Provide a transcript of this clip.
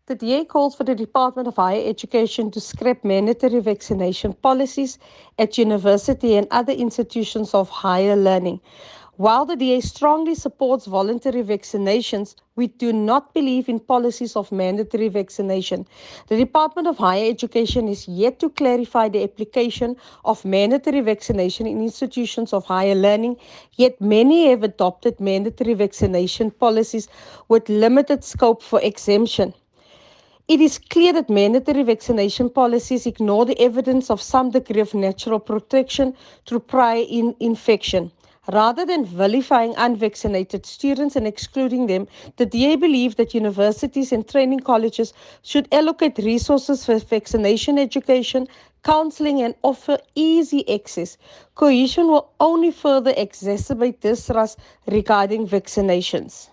The DA calls for the Department of Higher Education to scrap mandatory vaccination policies at university and other institutions of higher learning. While the DA strongly supports voluntary vaccinations, we do not believe in policies of mandatory vaccination. The Department of Higher Education is yet to clarify the application of mandatory vaccination in institutions of higher learning, yet many have adopted mandatory vaccination policies with limited scope for exemption. It is clear that mandatory vaccination policies ignore the evidence of some degree of natural protection through prior infection. Rather than vilifying unvaccinated students and excluding them, the DA believes that universities and training colleges should allocate resources for vaccination education, counseling, and offer easy access. Cohesion will only further exacerbate distrust regarding vaccinations.